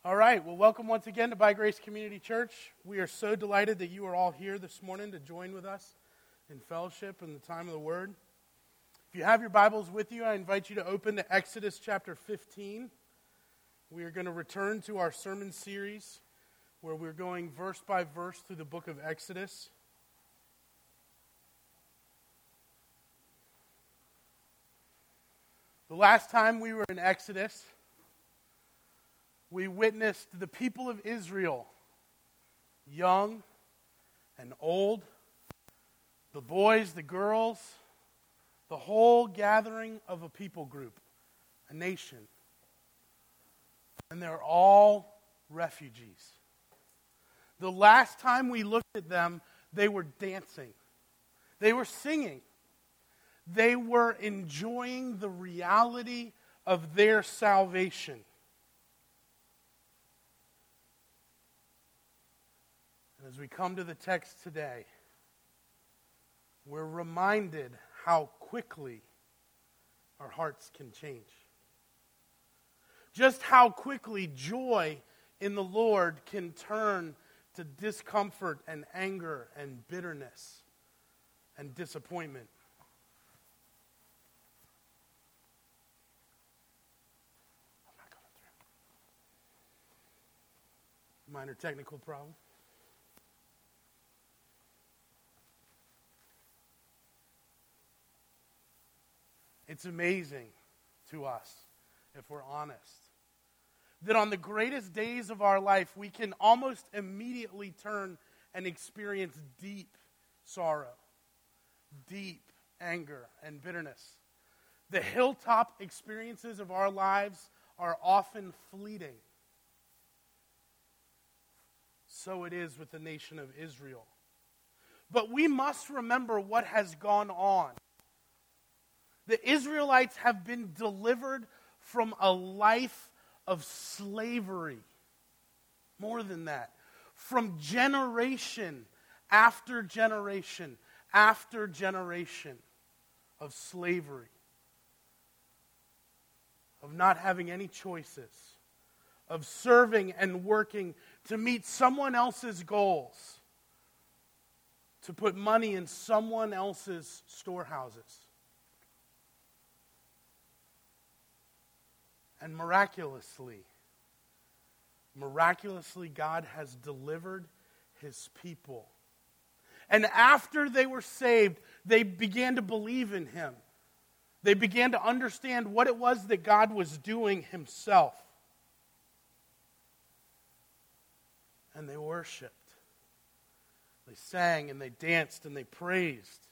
All right, well, welcome once again to By Grace Community Church. We are so delighted that you are all here this morning to join with us in fellowship and the time of the Word. If you have your Bibles with you, I invite you to open to Exodus chapter 15. We are going to return to our sermon series where we're going verse by verse through the book of Exodus. The last time we were in Exodus, we witnessed the people of Israel, young and old, the boys, the girls, the whole gathering of a people group, a nation. And they're all refugees. The last time we looked at them, they were dancing. They were singing. They were enjoying the reality of their salvation. As we come to the text today, we're reminded how quickly our hearts can change. Just how quickly joy in the Lord can turn to discomfort and anger and bitterness and disappointment. I'm not going through. Minor technical problem. It's amazing to us, if we're honest, that on the greatest days of our life, we can almost immediately turn and experience deep sorrow, deep anger and bitterness. The hilltop experiences of our lives are often fleeting. So it is with the nation of Israel. But we must remember what has gone on. The Israelites have been delivered from a life of slavery. More than that, from generation after generation after generation of slavery, of not having any choices, of serving and working to meet someone else's goals, to put money in someone else's storehouses. And miraculously, God has delivered His people. And after they were saved, they began to believe in Him. They began to understand what it was that God was doing Himself. And they worshiped. They sang and they danced and they praised.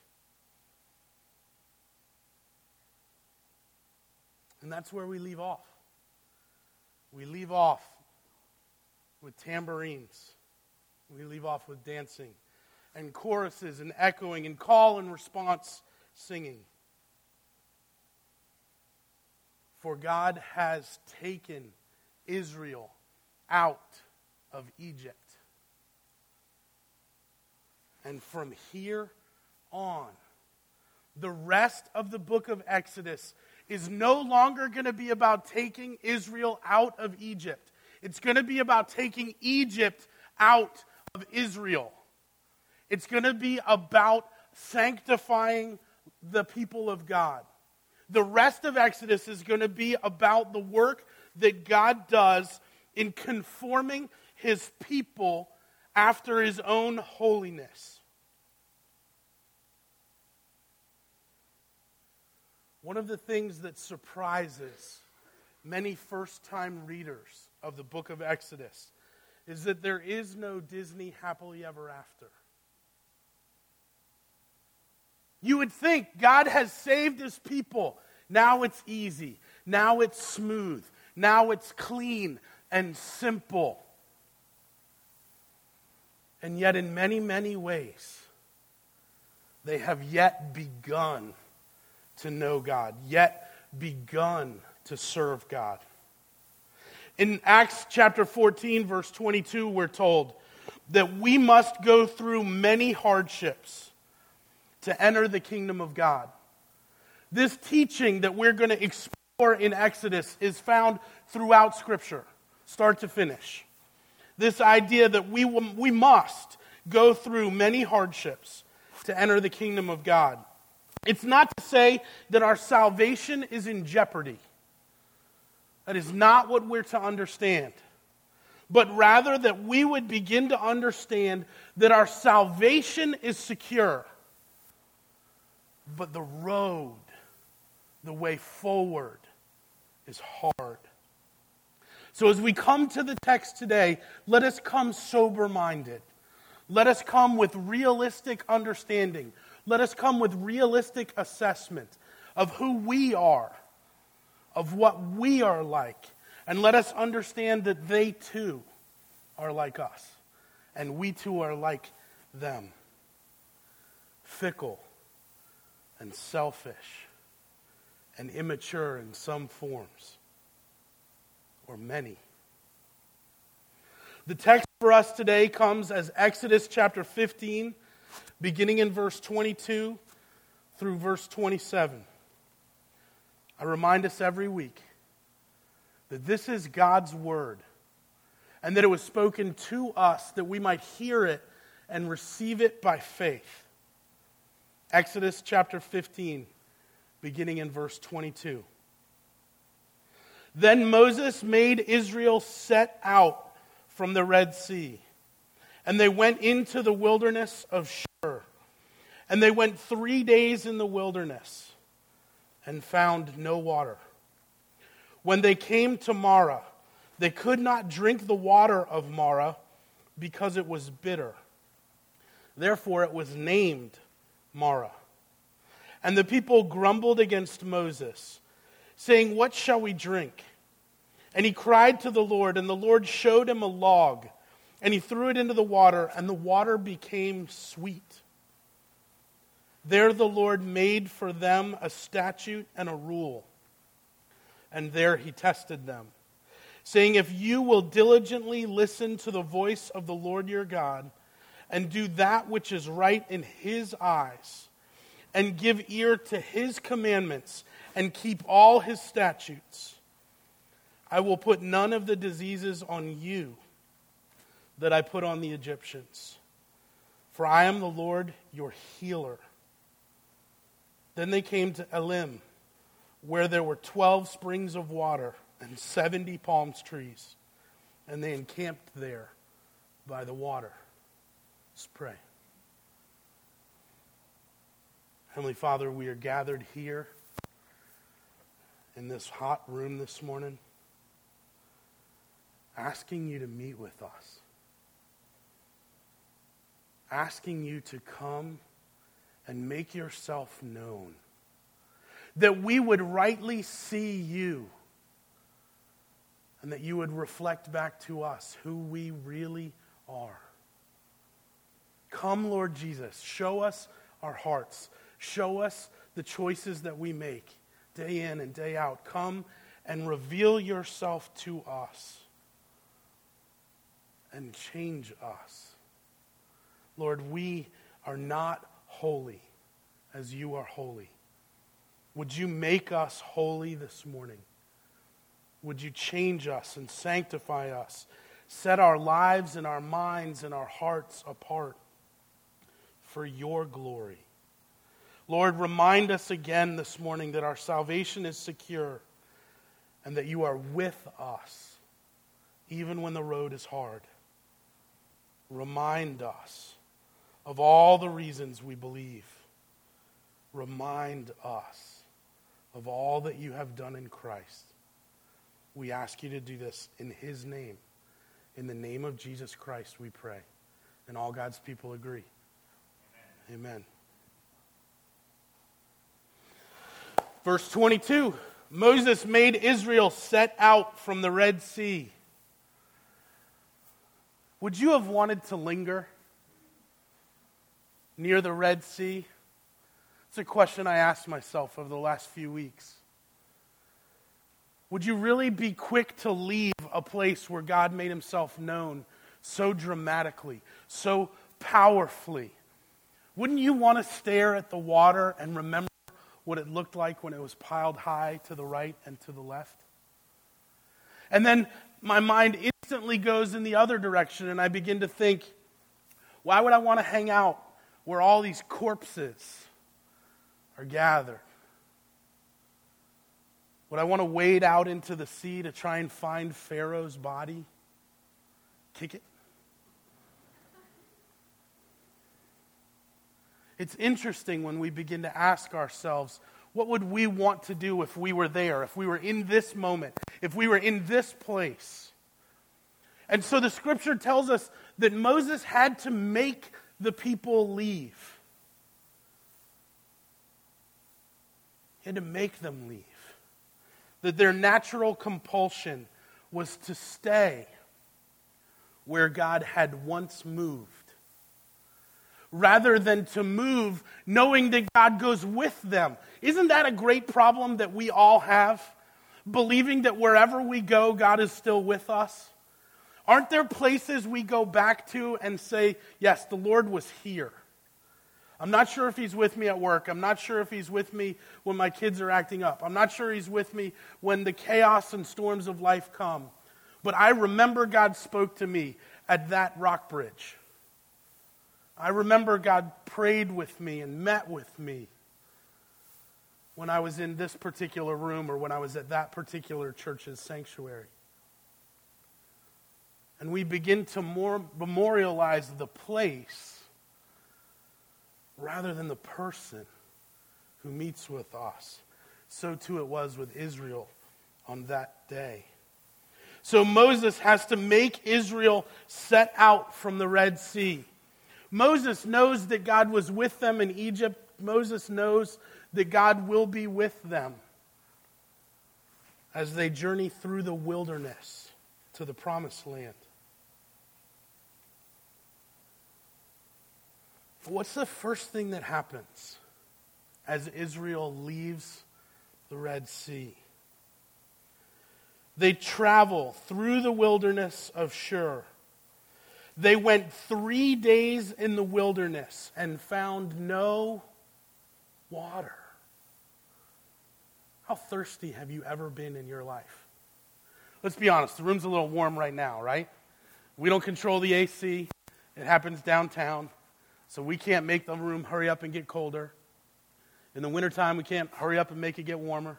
And that's where we leave off. We leave off with tambourines. We leave off with dancing and choruses and echoing and call and response singing. For God has taken Israel out of Egypt. And from here on, the rest of the book of Exodus is no longer going to be about taking Israel out of Egypt. It's going to be about taking Egypt out of Israel. It's going to be about sanctifying the people of God. The rest of Exodus is going to be about the work that God does in conforming His people after His own holiness. One of the things that surprises many first-time readers of the book of Exodus is that there is no Disney happily ever after. You would think God has saved His people. Now it's easy. Now it's smooth. Now it's clean and simple. And yet in many, many ways, they have yet begun to know God, yet begun to serve God. In Acts chapter 14, verse 22, we're told that we must go through many hardships to enter the kingdom of God. This teaching that we're going to explore in Exodus is found throughout Scripture. start to finish. This idea that we must go through many hardships to enter the kingdom of God. It's not to say that our salvation is in jeopardy. That is not what we're to understand. But rather that we would begin to understand that our salvation is secure. But the road, the way forward, is hard. So as we come to the text today, let us come sober-minded. Let us come with realistic understanding. Let us come with realistic assessment of who we are, of what we are like. And let us understand that they too are like us. And we too are like them. Fickle and selfish and immature in some forms. Or many. The text for us today comes as Exodus chapter 15, beginning in verse 22 through verse 27. I remind us every week that this is God's word, and that it was spoken to us that we might hear it and receive it by faith. Exodus chapter 15, beginning in verse 22. Then Moses made Israel set out from the Red Sea, and they went into the wilderness of Shur. And they went 3 days in the wilderness and found no water. When they came to Marah, they could not drink the water of Marah because it was bitter. Therefore it was named Marah. And the people grumbled against Moses, saying, "What shall we drink?" And he cried to the Lord, and the Lord showed him a log, and he threw it into the water, and the water became sweet. There the Lord made for them a statute and a rule, and there he tested them, saying, "If you will diligently listen to the voice of the Lord your God, and do that which is right in his eyes, and give ear to his commandments, and keep all his statutes, I will put none of the diseases on you that I put on the Egyptians. For I am the Lord your healer." Then they came to Elim, where there were 12 springs of water and 70 palm trees, and they encamped there by the water. Let's pray. Heavenly Father, we are gathered here in this hot room this morning, asking you to meet with us. Asking you to come and make yourself known. That we would rightly see you. And that you would reflect back to us who we really are. Come, Lord Jesus, show us our hearts. Show us the choices that we make day in and day out. Come and reveal yourself to us. And change us. Lord, we are not holy as you are holy. Would you make us holy this morning? Would you change us and sanctify us? Set our lives and our minds and our hearts apart for your glory. Lord, remind us again this morning that our salvation is secure and that you are with us even when the road is hard. Remind us of all the reasons we believe. Remind us of all that you have done in Christ. We ask you to do this in his name. In the name of Jesus Christ we pray. And all God's people agree. Amen. Verse 22, Moses made Israel set out from the Red Sea. Would you have wanted to linger near the Red Sea? It's a question I asked myself over the last few weeks. Would you really be quick to leave a place where God made himself known so dramatically, so powerfully? Wouldn't you want to stare at the water and remember what it looked like when it was piled high to the right and to the left? And then my mind instantly goes in the other direction, and I begin to think, why would I want to hang out where all these corpses are gathered? Would I want to wade out into the sea to try and find Pharaoh's body? Kick it? It's interesting when we begin to ask ourselves, what would we want to do if we were there, if we were in this moment, if we were in this place? And so the scripture tells us that Moses had to make the people leave. He had to make them leave. That their natural compulsion was to stay where God had once moved, rather than to move knowing that God goes with them. Isn't that a great problem that we all have? Believing that wherever we go, God is still with us? Aren't there places we go back to and say, yes, the Lord was here. I'm not sure if he's with me at work. I'm not sure if he's with me when my kids are acting up. I'm not sure he's with me when the chaos and storms of life come. But I remember God spoke to me at that rock bridge. I remember God prayed with me and met with me when I was in this particular room or when I was at that particular church's sanctuary. And we begin to memorialize the place rather than the person who meets with us. So too it was with Israel on that day. So Moses has to make Israel set out from the Red Sea. Moses knows that God was with them in Egypt. Moses knows that God will be with them as they journey through the wilderness to the promised land. What's the first thing that happens as Israel leaves the Red Sea? They travel through the wilderness of Shur. They went 3 days in the wilderness and found no water. How thirsty have you ever been in your life? Let's be honest, the room's a little warm right now, right? We don't control the AC. It happens downtown. So we can't make the room hurry up and get colder. In the wintertime, we can't hurry up and make it get warmer.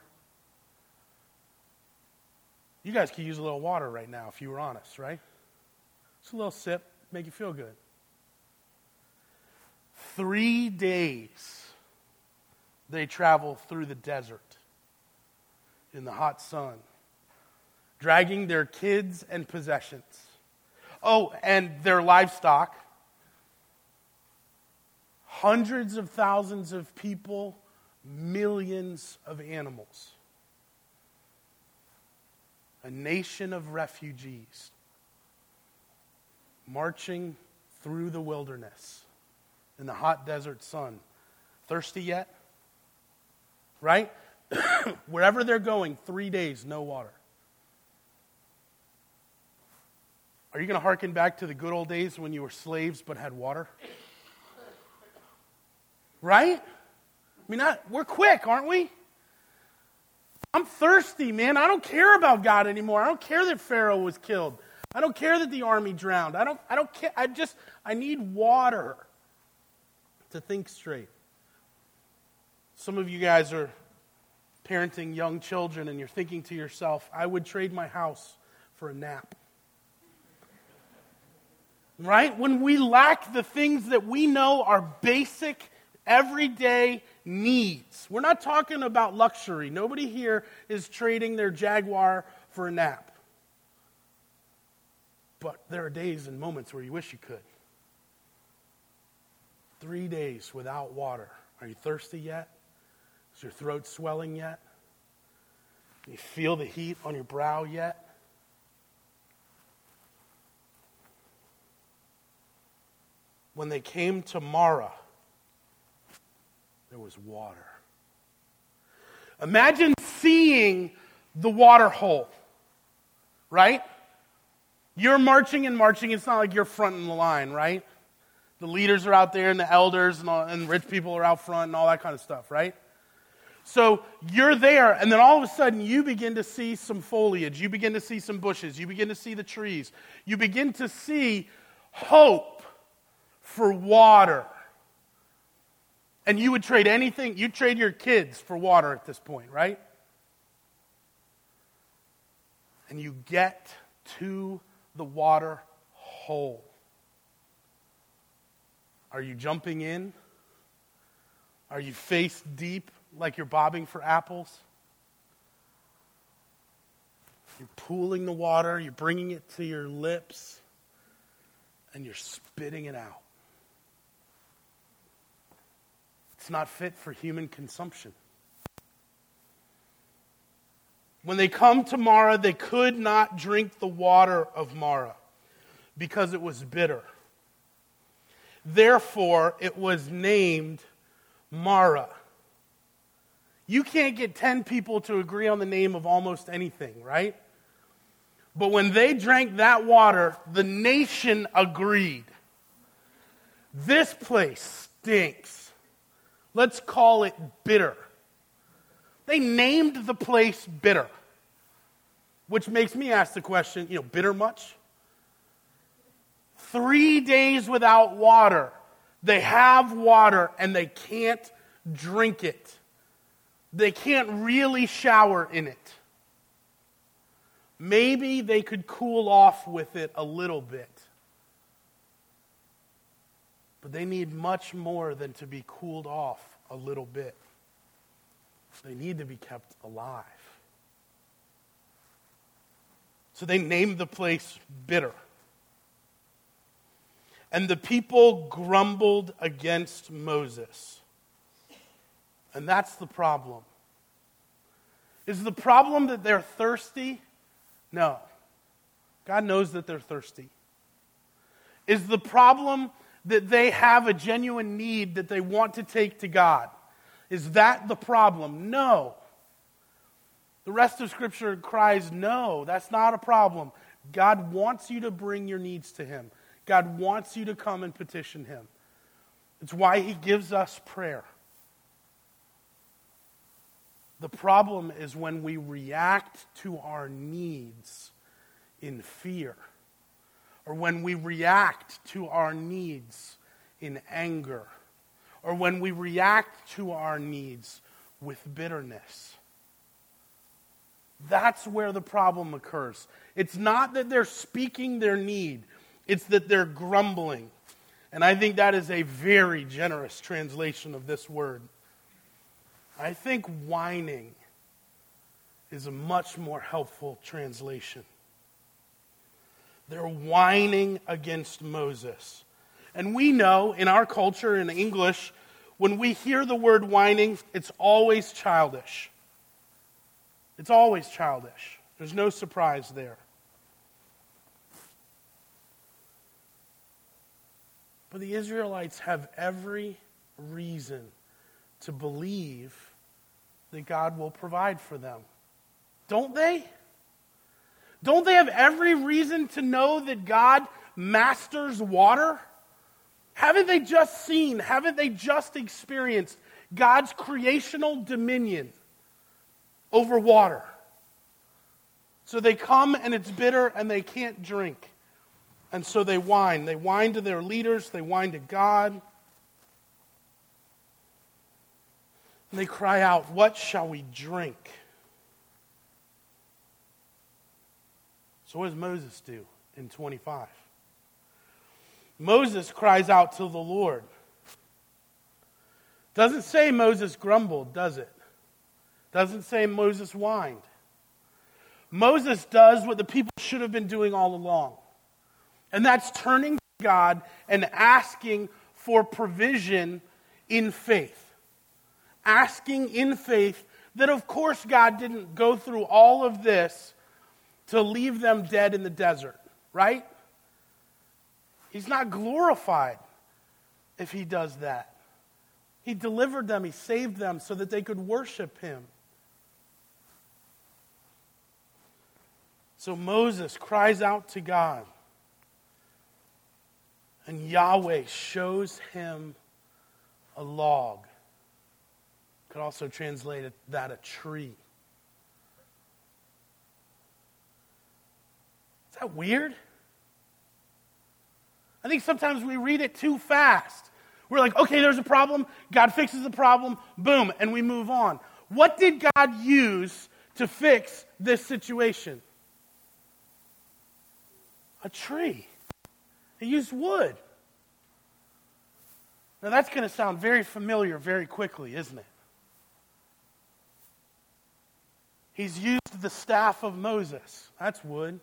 You guys could use a little water right now if you were honest, right? Just a little sip, make you feel good. 3 days they travel through the desert in the hot sun, dragging their kids and possessions. Oh, and their livestock. Hundreds of thousands of people, millions of animals. A nation of refugees marching through the wilderness in the hot desert sun. Thirsty yet? Right? Wherever they're going, 3 days, no water. Are you going to hearken back to the good old days when you were slaves but had water? Right? I mean, we're quick, aren't we? I'm thirsty, man. I don't care about God anymore. I don't care that Pharaoh was killed. I don't care that the army drowned. I don't care. I need water to think straight. Some of you guys are parenting young children and you're thinking to yourself, I would trade my house for a nap. Right? When we lack the things that we know are basic everyday needs. We're not talking about luxury. Nobody here is trading their Jaguar for a nap. But there are days and moments where you wish you could. 3 days without water. Are you thirsty yet? Is your throat swelling yet? Can you feel the heat on your brow yet? When they came to Marah, there was water. Imagine seeing the water hole, right? You're marching and marching. It's not like you're fronting the line, right? The leaders are out there and the elders and rich people are out front and all that kind of stuff, right? So you're there, and then all of a sudden you begin to see some foliage. You begin to see some bushes. You begin to see the trees. You begin to see hope for water. And you would trade anything. You'd trade your kids for water at this point, right? And you get to the water hole. Are you jumping in? Are you face deep like you're bobbing for apples? You're pooling the water, you're bringing it to your lips, and you're spitting it out. It's not fit for human consumption. When they come to Marah, they could not drink the water of Marah because it was bitter. Therefore, it was named Marah. You can't get 10 people to agree on the name of almost anything, right? But when they drank that water, the nation agreed. This place stinks. Let's call it bitter. They named the place bitter, which makes me ask the question, bitter much? 3 days without water. They have water and they can't drink it. They can't really shower in it. Maybe they could cool off with it a little bit. But they need much more than to be cooled off a little bit. They need to be kept alive. So they named the place bitter. And the people grumbled against Moses. And that's the problem. Is the problem that they're thirsty? No. God knows that they're thirsty. Is the problem that they have a genuine need that they want to take to God? Is that the problem? No. The rest of Scripture cries, no, that's not a problem. God wants you to bring your needs to Him. God wants you to come and petition Him. It's why He gives us prayer. The problem is when we react to our needs in fear, or when we react to our needs in anger, or when we react to our needs with bitterness. That's where the problem occurs. It's not that they're speaking their need, it's that they're grumbling. And I think that is a very generous translation of this word. I think whining is a much more helpful translation. They're whining against Moses. And we know in our culture, in English, when we hear the word whining, it's always childish. It's always childish. There's no surprise there. But the Israelites have every reason to believe that God will provide for them. Don't they? Don't they have every reason to know that God masters water? Haven't they just seen, haven't they just experienced God's creational dominion over water? So they come and it's bitter and they can't drink. And so they whine. They whine to their leaders. They whine to God. And they cry out, "What shall we drink?" So what does Moses do in 25? Moses cries out to the Lord. Doesn't say Moses grumbled, does it? Doesn't say Moses whined. Moses does what the people should have been doing all along. And that's turning to God and asking for provision in faith. Asking in faith that, of course, God didn't go through all of this to leave them dead in the desert, right? He's not glorified if He does that. He delivered them, He saved them so that they could worship Him. So Moses cries out to God. And Yahweh shows him a log. Could also translate that a tree. Is that weird? I think sometimes we read it too fast. We're like, okay, there's a problem. God fixes the problem. Boom, and we move on. What did God use to fix this situation? A tree. He used wood. Now that's going to sound very familiar very quickly, isn't it? He's used the staff of Moses. That's wood.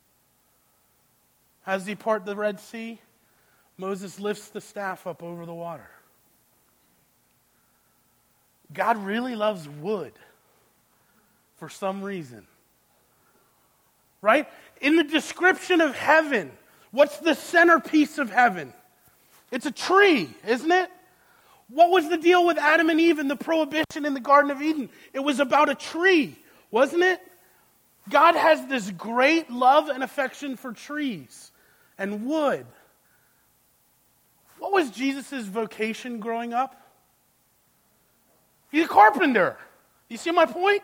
How does he part the Red Sea? Moses lifts the staff up over the water. God really loves wood for some reason. Right? In the description of heaven, what's the centerpiece of heaven? It's a tree, isn't it? What was the deal with Adam and Eve and the prohibition in the Garden of Eden? It was about a tree, wasn't it? God has this great love and affection for trees and wood. What was Jesus' vocation growing up? He's a carpenter. You see my point?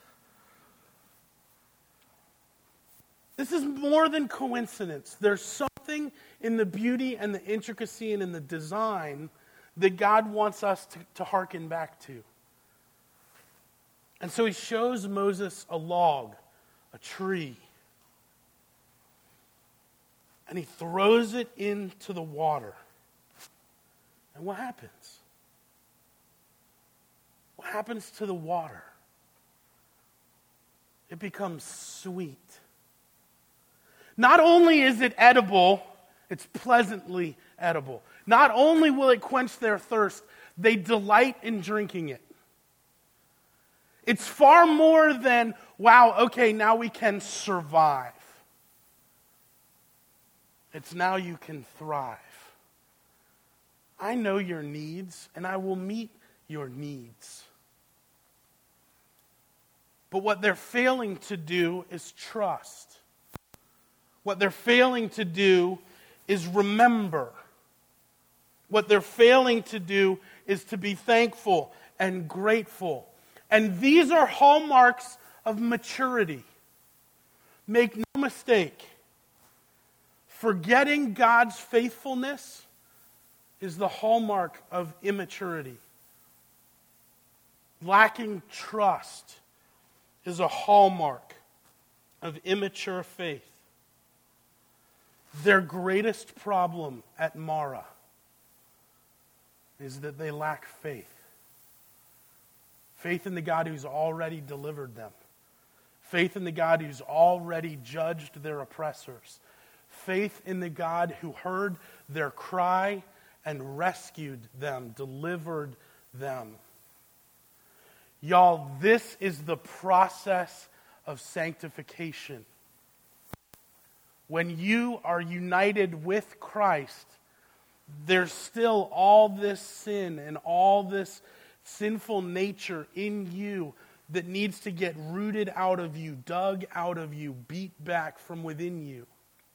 This is more than coincidence. There's something in the beauty and the intricacy and in the design that God wants us to hearken back to. And so he shows Moses a log, a tree. And he throws it into the water. And what happens? What happens to the water? It becomes sweet. Not only is it edible, it's pleasantly edible. Not only will it quench their thirst, they delight in drinking it. It's far more than, wow, okay, now we can survive. It's now you can thrive. I know your needs, and I will meet your needs. But what they're failing to do is trust. What they're failing to do is remember. What they're failing to do is to be thankful and grateful. And these are hallmarks of maturity. Make no mistake. Forgetting God's faithfulness is the hallmark of immaturity. Lacking trust is a hallmark of immature faith. Their greatest problem at Mara is that they lack faith. Faith in the God who's already delivered them. Faith in the God who's already judged their oppressors. Faith in the God who heard their cry and rescued them, delivered them. Y'all, this is the process of sanctification. When you are united with Christ, there's still all this sin and all this sinful nature in you that needs to get rooted out of you, dug out of you, beat back from within you.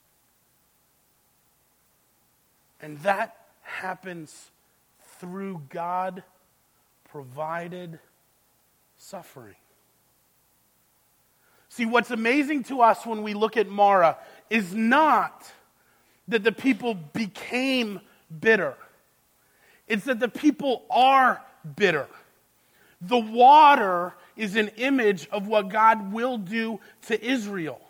And that happens through God-provided suffering. See, what's amazing to us when we look at Mara is not that the people became bitter. It's that the people are bitter. The water is an image of what God will do to Israel.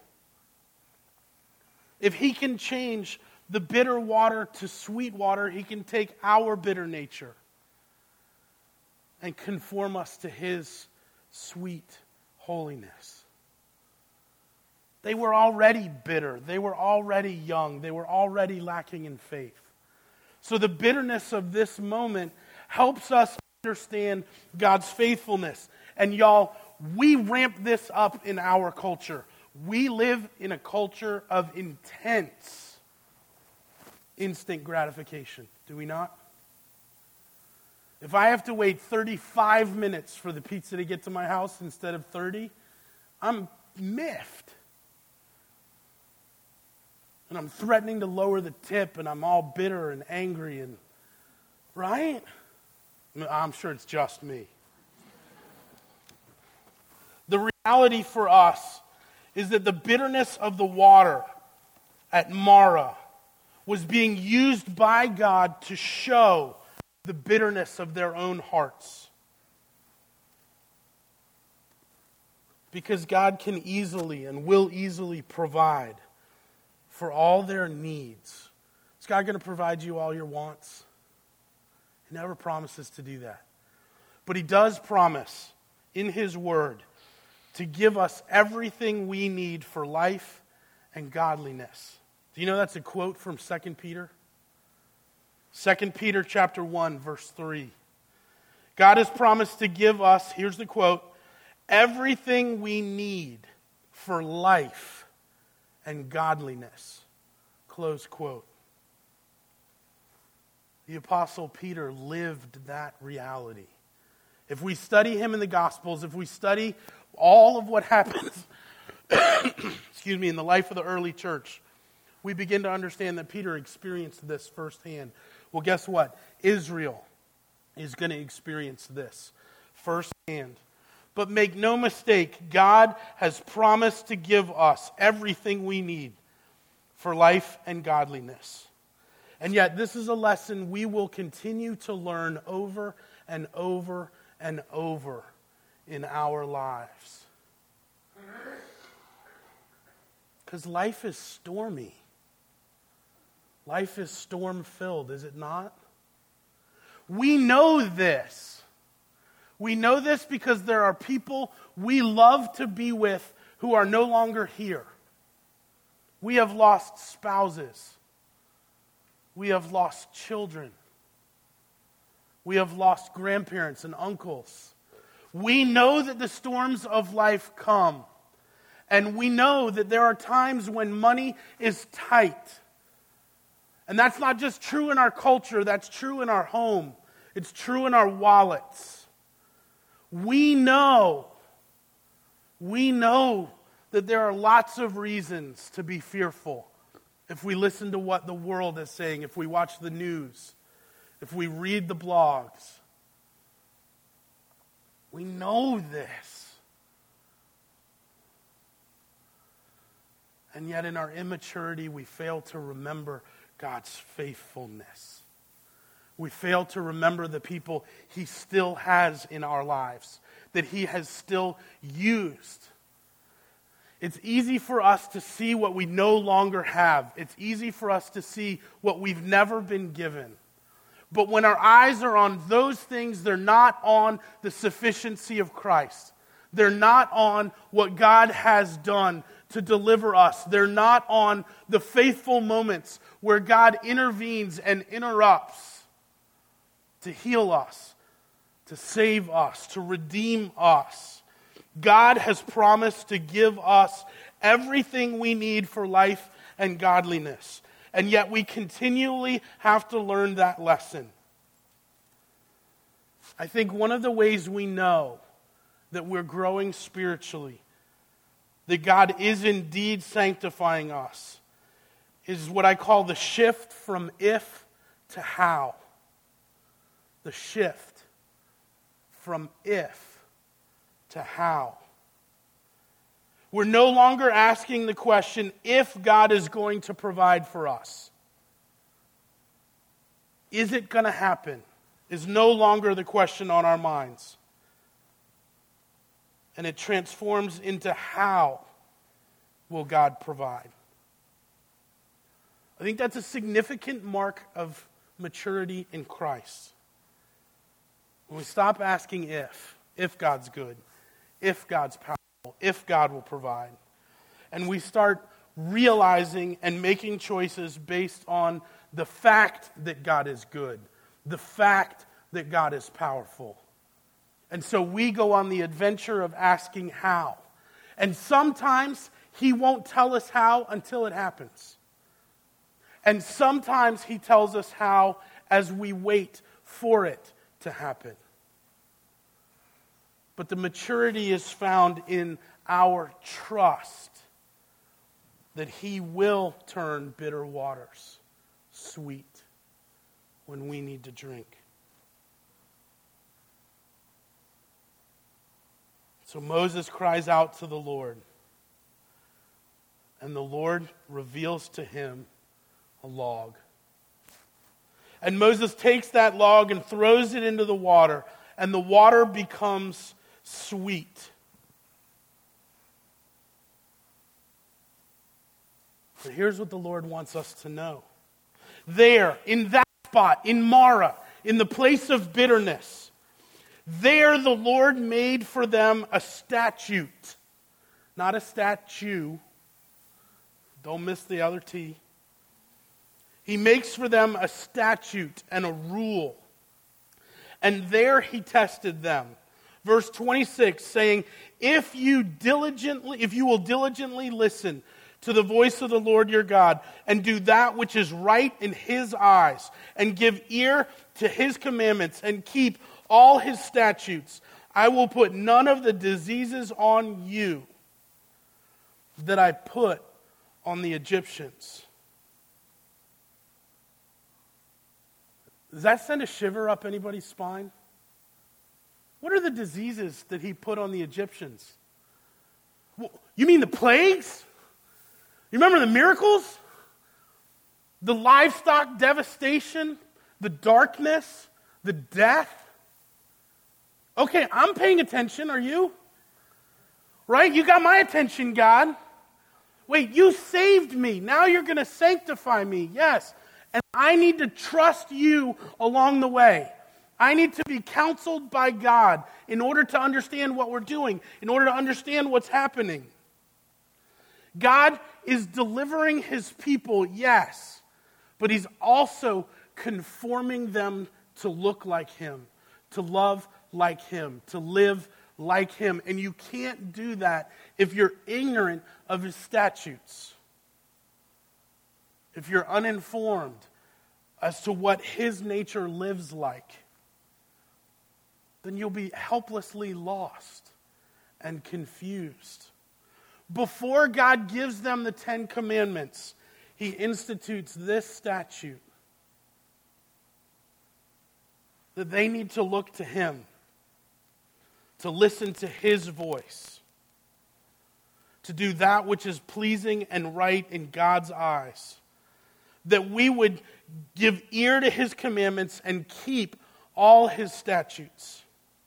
If he can change the bitter water to sweet water, he can take our bitter nature and conform us to his sweet holiness. They were already bitter. They were already young. They were already lacking in faith. So the bitterness of this moment helps us understand God's faithfulness. And y'all, we ramp this up in our culture. We live in a culture of intense instant gratification, do we not? If I have to wait 35 minutes for the pizza to get to my house instead of 30, I'm miffed. And I'm threatening to lower the tip, and I'm all bitter and angry, and right? I'm sure it's just me. reality for us is that the bitterness of the water at Marah was being used by God to show the bitterness of their own hearts. Because God can easily and will easily provide for all their needs. Is God going to provide you all your wants? He never promises to do that. But He does promise in His Word to give us everything we need for life and godliness. Do you know that's a quote from 2 Peter? 2 Peter chapter 1, verse 3. God has promised to give us, here's the quote, everything we need for life and godliness. Close quote. The Apostle Peter lived that reality. If we study him in the Gospels, if we study all of what happens, in the life of the early church, we begin to understand that Peter experienced this firsthand. Well, guess what? Israel is going to experience this firsthand. But make no mistake, God has promised to give us everything we need for life and godliness. And yet, this is a lesson we will continue to learn over and over and over in our lives. Because life is stormy. Life is storm-filled, is it not? We know this. We know this because there are people we love to be with who are no longer here. We have lost spouses. We have lost children. We have lost grandparents and uncles. We know that the storms of life come. And we know that there are times when money is tight. And that's not just true in our culture, that's true in our home. It's true in our wallets. We know that there are lots of reasons to be fearful if we listen to what the world is saying, if we watch the news, if we read the blogs. We know this. And yet in our immaturity, we fail to remember God's faithfulness. We fail to remember the people He still has in our lives, that He has still used. It's easy for us to see what we no longer have. It's easy for us to see what we've never been given. But when our eyes are on those things, they're not on the sufficiency of Christ. They're not on what God has done to deliver us. They're not on the faithful moments where God intervenes and interrupts to heal us, to save us, to redeem us. God has promised to give us everything we need for life and godliness. And yet we continually have to learn that lesson. I think one of the ways we know that we're growing spiritually, that God is indeed sanctifying us, is what I call the shift from if to how. The shift from if to how. We're no longer asking the question if God is going to provide for us. Is it going to happen? Is no longer the question on our minds. And it transforms into how will God provide. I think that's a significant mark of maturity in Christ. When we stop asking if God's good, if God's powerful, if God will provide, and we start realizing and making choices based on the fact that God is good, the fact that God is powerful. And so we go on the adventure of asking how. And sometimes He won't tell us how until it happens. And sometimes He tells us how as we wait for it to happen. But the maturity is found in our trust that He will turn bitter waters sweet when we need to drink. So Moses cries out to the Lord, and the Lord reveals to him a log. And Moses takes that log and throws it into the water, and the water becomes sweet. But here's what the Lord wants us to know. There, in that spot, in Marah, in the place of bitterness, there the Lord made for them a statute. Not a statue. Don't miss the other T. He makes for them a statute and a rule. And there he tested them. Verse 26 saying, if you will diligently listen to the voice of the Lord your God, and do that which is right in his eyes, and give ear to his commandments, and keep all his statutes, I will put none of the diseases on you that I put on the Egyptians. Does that send a shiver up anybody's spine? What are the diseases that he put on the Egyptians? You mean the plagues? You remember the miracles? The livestock devastation? The darkness? The death? Okay, I'm paying attention. Are you? Right? You got my attention, God. Wait, you saved me. Now you're going to sanctify me. Yes. And I need to trust you along the way. I need to be counseled by God in order to understand what we're doing, in order to understand what's happening. God is delivering his people, yes, but he's also conforming them to look like him, to love like him, to live like him. And you can't do that if you're ignorant of his statutes. If you're uninformed as to what his nature lives like, then you'll be helplessly lost and confused. Before God gives them the 10 Commandments, he institutes this statute, that they need to look to him, to listen to his voice, to do that which is pleasing and right in God's eyes, that we would give ear to his commandments and keep all his statutes.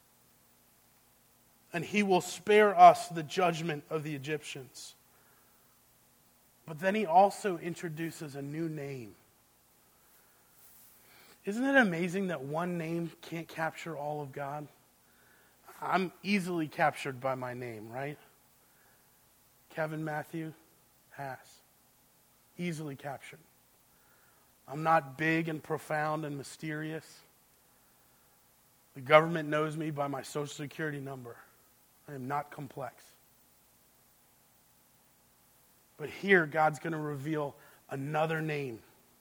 And he will spare us the judgment of the Egyptians. But then he also introduces a new name. Isn't it amazing that one name can't capture all of God? I'm easily captured by my name, right? Kevin Matthew Haas. Easily captured. I'm not big and profound and mysterious. The government knows me by my social security number. I am not complex. But here, God's going to reveal another name.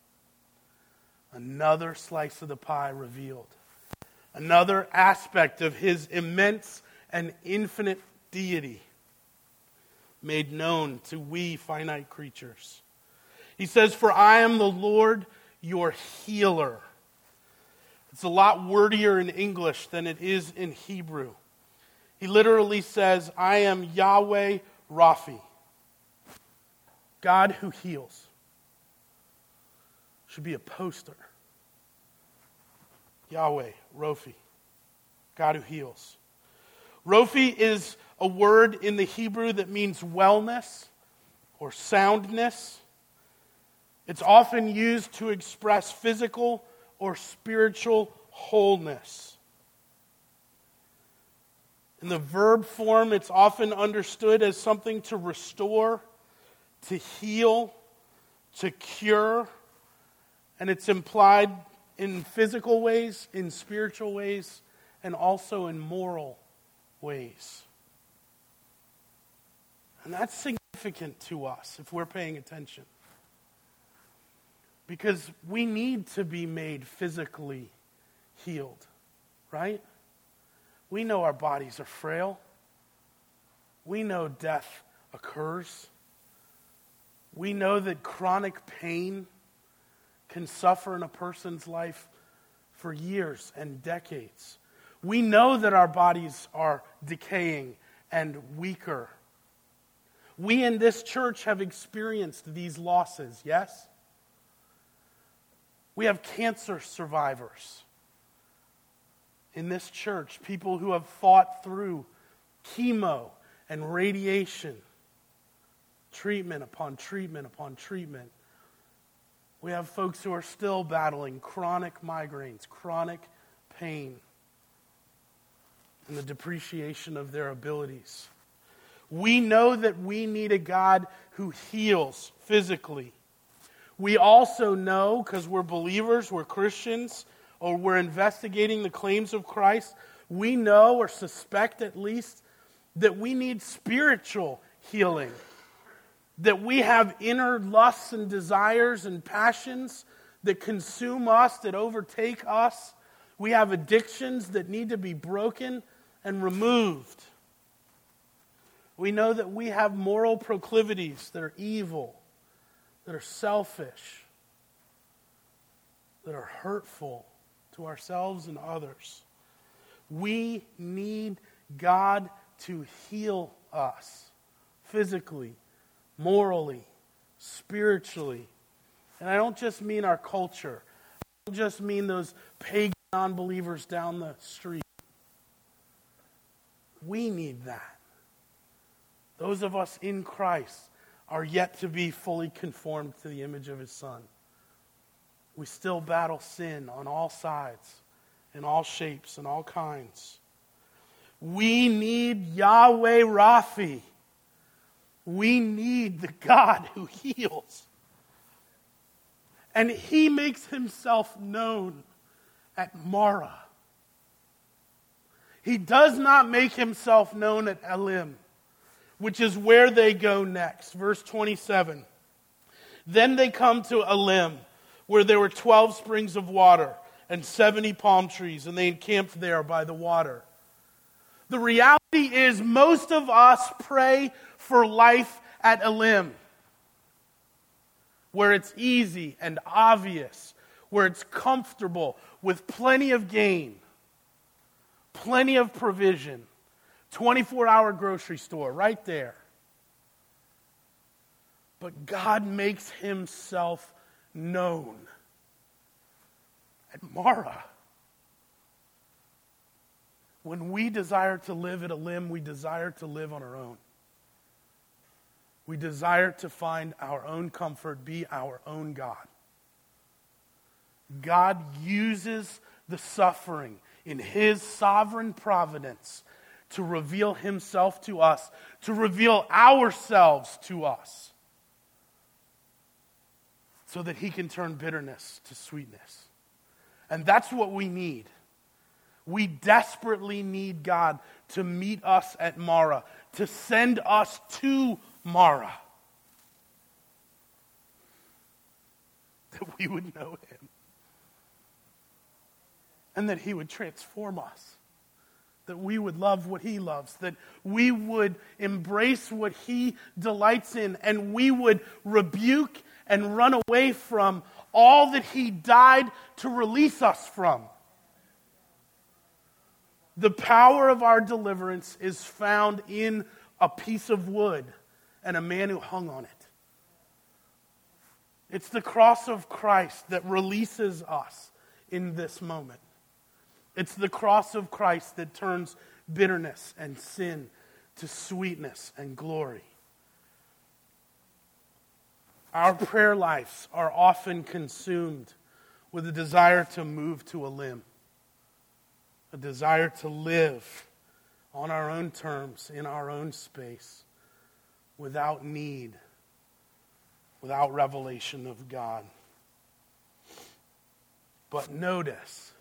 Another slice of the pie revealed. Another aspect of his immense and infinite deity made known to we finite creatures. He says, "For I am the Lord your healer." It's a lot wordier in English than it is in Hebrew. He literally says, "I am Yahweh Raphi." God who heals. Should be a poster. Yahweh, Raphi. God who heals. Raphi is a word in the Hebrew that means wellness or soundness. It's often used to express physical or spiritual wholeness. In the verb form, it's often understood as something to restore, to heal, to cure, and it's implied in physical ways, in spiritual ways, and also in moral ways. And that's significant to us if we're paying attention. Because we need to be made physically healed, right? We know our bodies are frail. We know death occurs. We know that chronic pain can suffer in a person's life for years and decades. We know that our bodies are decaying and weaker. We in this church have experienced these losses, yes? We have cancer survivors in this church, people who have fought through chemo and radiation, treatment upon treatment upon treatment. We have folks who are still battling chronic migraines, chronic pain, and the depreciation of their abilities. We know that we need a God who heals physically. We also know, because we're believers, we're Christians, or we're investigating the claims of Christ, we know or suspect at least that we need spiritual healing. That we have inner lusts and desires and passions that consume us, that overtake us. We have addictions that need to be broken and removed. We know that we have moral proclivities that are evil, that are selfish, that are hurtful to ourselves and others. We need God to heal us physically, morally, spiritually. And I don't just mean our culture. I don't just mean those pagan non-believers down the street. We need that. Those of us in Christ are yet to be fully conformed to the image of His Son. We still battle sin on all sides, in all shapes and all kinds. We need Yahweh Raphi. We need the God who heals. And He makes Himself known at Marah. He does not make Himself known at Elim, which is where they go next. Verse 27. Then they come to Elim, where there were 12 springs of water and 70 palm trees, and they encamped there by the water. The reality is most of us pray for life at Elim, where it's easy and obvious, where it's comfortable, with plenty of gain, plenty of provision, 24-hour grocery store right there. But God makes Himself known at Marah. When we desire to live at Elim, we desire to live on our own. We desire to find our own comfort, be our own God. God uses the suffering in His sovereign providence to reveal Himself to us, to reveal ourselves to us, so that He can turn bitterness to sweetness. And that's what we need. We desperately need God to meet us at Marah, to send us to Marah, that we would know Him, and that He would transform us, that we would love what He loves, that we would embrace what He delights in, and we would rebuke and run away from all that He died to release us from. The power of our deliverance is found in a piece of wood and a man who hung on it. It's the cross of Christ that releases us in this moment. It's the cross of Christ that turns bitterness and sin to sweetness and glory. Our prayer lives are often consumed with a desire to move to Elim, a desire to live on our own terms, in our own space, without need, without revelation of God. But notice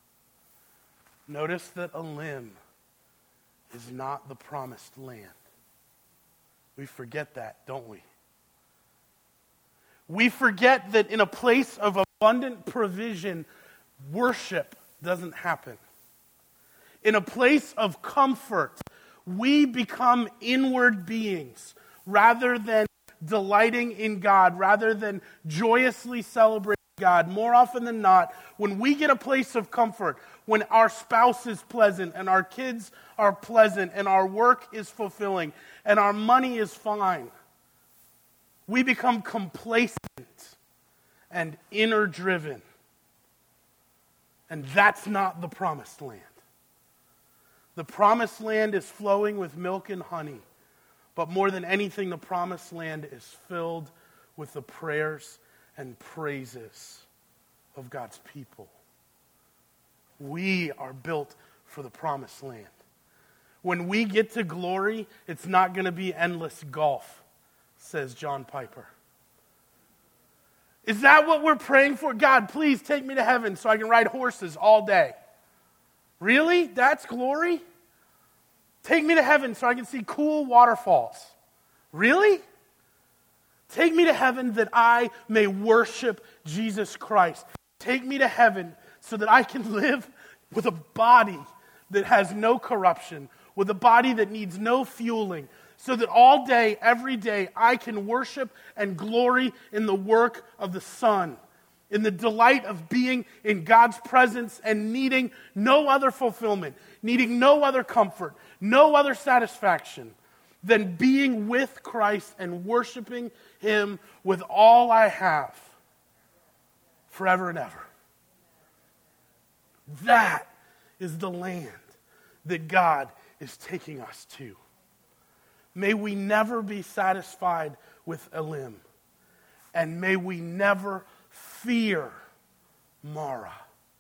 that Elim is not the promised land. We forget that, don't we? We forget that in a place of abundant provision, worship doesn't happen. In a place of comfort, we become inward beings rather than delighting in God, rather than joyously celebrating God, more often than not, when we get a place of comfort, when our spouse is pleasant and our kids are pleasant and our work is fulfilling and our money is fine, we become complacent and inner-driven. And that's not the promised land. The promised land is flowing with milk and honey. But more than anything, the promised land is filled with the prayers and praises of God's people. We are built for the promised land. When we get to glory, it's not going to be endless golf, says John Piper. Is that what we're praying for? God, please take me to heaven so I can ride horses all day. Really? That's glory? Take me to heaven so I can see cool waterfalls. Really? Take me to heaven that I may worship Jesus Christ. Take me to heaven so that I can live with a body that has no corruption, with a body that needs no fueling, so that all day, every day, I can worship and glory in the work of the Son, in the delight of being in God's presence and needing no other fulfillment, needing no other comfort, no other satisfaction than being with Christ and worshiping Him with all I have forever and ever. That is the land that God is taking us to. May we never be satisfied with Elim, and may we never fear Mara.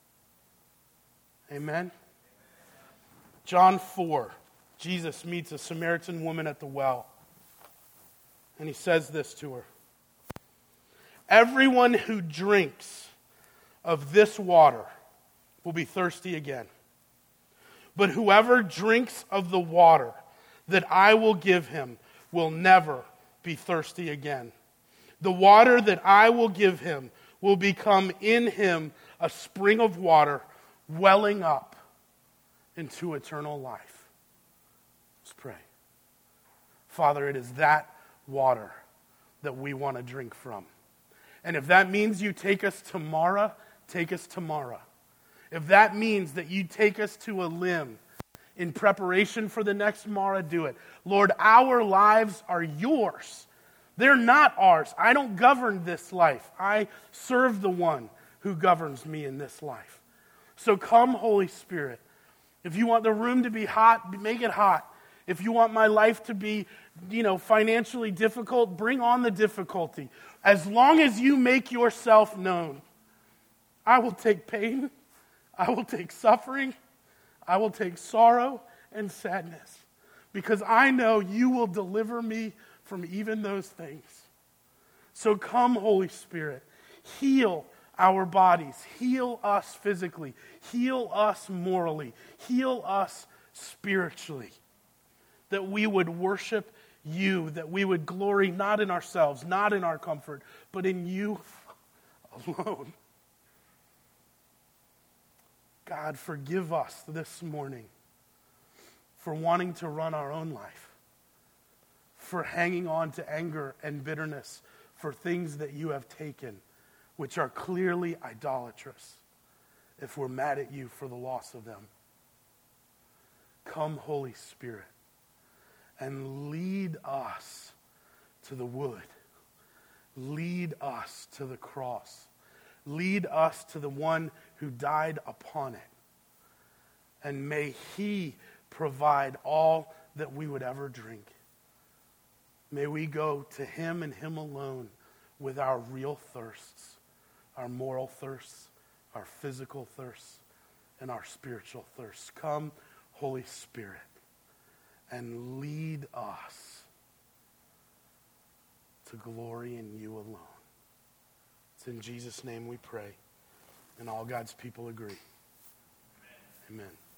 Amen? John 4, Jesus meets a Samaritan woman at the well, and he says this to her. Everyone who drinks of this water will be thirsty again. But whoever drinks of the water that I will give him will never be thirsty again. The water that I will give him will become in him a spring of water welling up into eternal life. Let's pray. Father, it is that water that we want to drink from. And if that means you take us to Mara, take us to Mara. If that means that you take us to Elim in preparation for the next Mara, do it. Lord, our lives are yours. They're not ours. I don't govern this life. I serve the one who governs me in this life. So come, Holy Spirit. If you want the room to be hot, make it hot. If you want my life to be, financially difficult, bring on the difficulty. As long as you make yourself known, I will take pain. I will take suffering. I will take sorrow and sadness, because I know you will deliver me from even those things. So come, Holy Spirit, heal our bodies, heal us physically, heal us morally, heal us spiritually, that we would worship you, that we would glory not in ourselves, not in our comfort, but in you alone. God, forgive us this morning for wanting to run our own life, for hanging on to anger and bitterness for things that you have taken, which are clearly idolatrous, if we're mad at you for the loss of them. Come, Holy Spirit, and lead us to the wood. Lead us to the cross. Lead us to the one who died upon it. And may he provide all that we would ever drink. May we go to him and him alone with our real thirsts, our moral thirsts, our physical thirsts, and our spiritual thirsts. Come, Holy Spirit, and lead us to glory in you alone. It's in Jesus' name we pray. And all God's people agree. Amen.